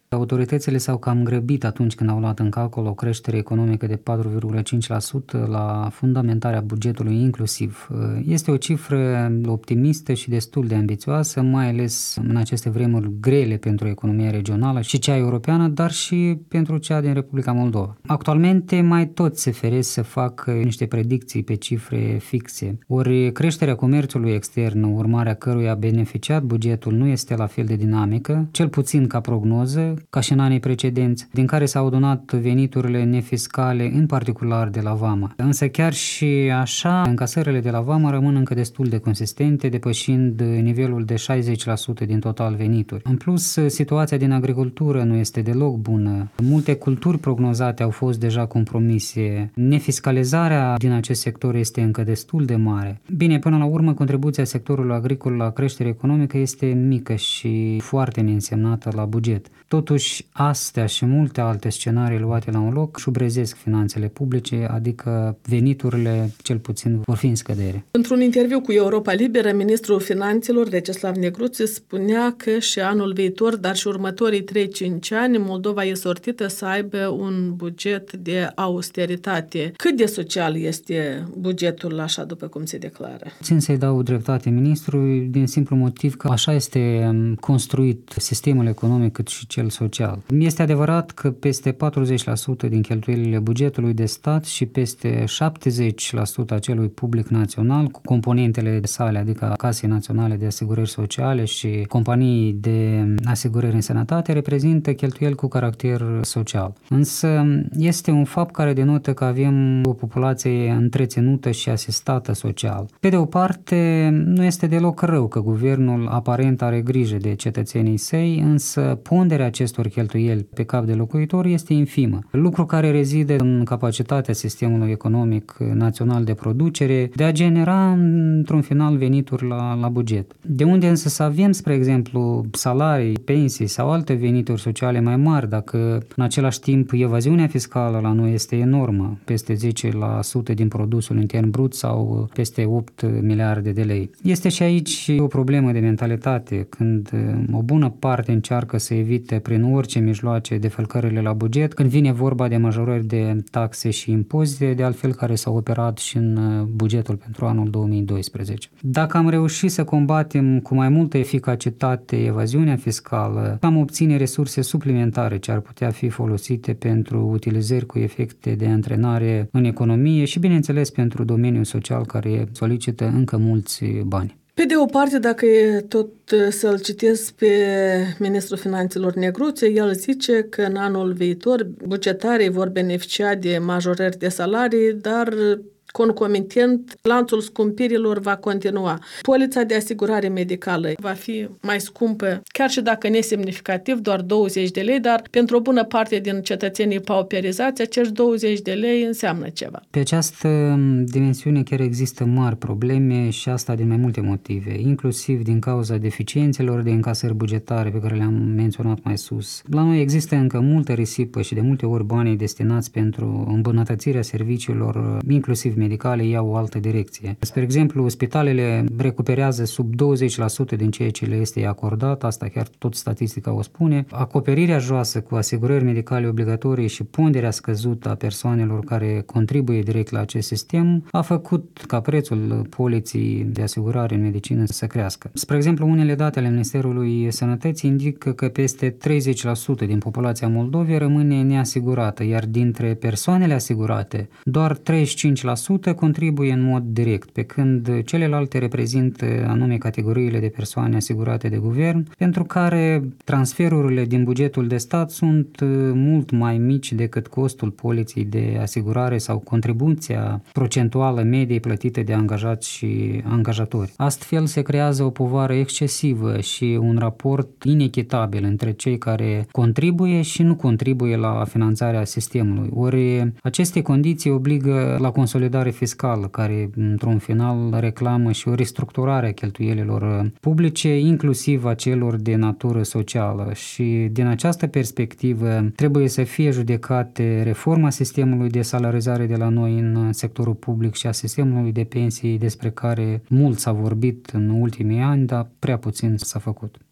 Autoritățile s-au cam grăbit atunci când au luat în calcul o creștere economică de 4,5% la fundamentarea bugetului inclusiv. Este o cifră optimistă și destul de ambițioasă, mai ales în aceste vremuri grele pentru economia regională și cea europeană, dar și pentru cea din Republica Moldova. Actualmente mai toți se feresc să facă niște predicții pe cifre fixe. Ori creșterea comerțului extern, urmarea căruia a beneficiat bugetul, nu este la fel de dinamică, cel puțin ca prognoză, ca și în anii precedenți, din care s-au adunat veniturile nefiscale, în particular de la vamă. Însă chiar și așa, încasările de la vamă rămân încă destul de consistente, depășind nivelul de 60% din total venituri. În plus, situația din agricultură nu este deloc bună. Multe culturi prognozate au fost deja compromise. Nefiscalizarea din acest sector este încă destul de mare. Bine, până la urmă, contribuția sectorului agricol la creșterea economică este mică și foarte neînsemnată la buget. Totuși, astea și multe alte scenarii luate la un loc șubrezesc finanțele publice, adică veniturile, cel puțin, vor fi în scădere. Într-un interviu cu Europa Liberă, ministrul finanțelor, Receslav Negruțiu, spunea că și anul viitor, dar și următorii 3-5 ani, Moldova e sortită să aibă un buget de austeritate. Cât de social este bugetul așa după cum se declară? Țin să-i dau dreptate ministrului din simplu motiv că așa este construit sistemul economic cât și cel social. Este adevărat că peste 40% din cheltuielile bugetului de stat și peste 70% a celui public național, cu componentele sale, adică Casei Naționale de Asigurări Sociale și companii de asigurări în sănătate, reprezintă cheltuieli cu caracter social. Însă este un fapt care denotă că avem o populație întreținută și asistată social. Pe de o parte, nu este deloc rău că guvernul aparent are grijă de cetățenii săi, însă ponderea acestor cheltuieli pe cap de locuitor este infimă, lucru care rezidă în capacitatea sistemului economic național de producere de a genera într-un final venituri la buget. De unde însă să avem, spre exemplu, salarii, pensii sau alte venituri sociale mai mari dacă în același timp evaziunea fiscală la noi este enormă, peste 10% din produsul intern brut sau peste 8 miliarde de lei. Este și aici o problemă de mentalitate, când o bună parte încearcă să evite prin orice mijloace defalcările la buget, când vine vorba de majorări de taxe și impozite, de altfel care s-au operat și în bugetul pentru anul 2012. Dacă am reușit să combatem cu mai multă eficacitate evaziunea fiscală, am obține resurse suplimentare ce ar putea fi folosite pentru utilizări cu efecte de antrenare în economie și, bineînțeles, pentru domeniul social care solicită încă mulți bani. Pe de o parte, dacă e tot să-l citesc pe ministrul finanțelor Negruțiu, el zice că în anul viitor bugetarii vor beneficia de majorări de salarii, dar concomitent, lanțul scumpirilor va continua. Polița de asigurare medicală va fi mai scumpă, chiar și dacă nesemnificativ, doar 20 de lei, dar pentru o bună parte din cetățenii pauperizați, acești 20 de lei înseamnă ceva. Pe această dimensiune chiar există mari probleme și asta din mai multe motive, inclusiv din cauza deficiențelor de încasări bugetare pe care le-am menționat mai sus. La noi există încă multă risipă și de multe ori banii destinați pentru îmbunătățirea serviciilor, inclusiv medicale, iau o altă direcție. Spre exemplu, spitalele recuperează sub 20% din ceea ce le este acordat, asta chiar tot statistica o spune. Acoperirea joasă cu asigurări medicale obligatorii și ponderea scăzută a persoanelor care contribuie direct la acest sistem a făcut ca prețul poliței de asigurare în medicină să crească. Spre exemplu, unele date ale Ministerului Sănătății indică că peste 30% din populația Moldovei rămâne neasigurată, iar dintre persoanele asigurate, doar 35% contribuie în mod direct, pe când celelalte reprezintă anume categoriile de persoane asigurate de guvern, pentru care transferurile din bugetul de stat sunt mult mai mici decât costul poliței de asigurare sau contribuția procentuală medie plătită de angajați și angajatori. Astfel se creează o povară excesivă și un raport inechitabil între cei care contribuie și nu contribuie la finanțarea sistemului. Ori aceste condiții obligă la consolidare fiscală, care într-un final reclamă și o restructurare a cheltuielilor publice, inclusiv a celor de natură socială. Și din această perspectivă trebuie să fie judecate reforma sistemului de salarizare de la noi în sectorul public și a sistemului de pensii despre care mult s-a vorbit în ultimii ani, dar prea puțin s-a făcut.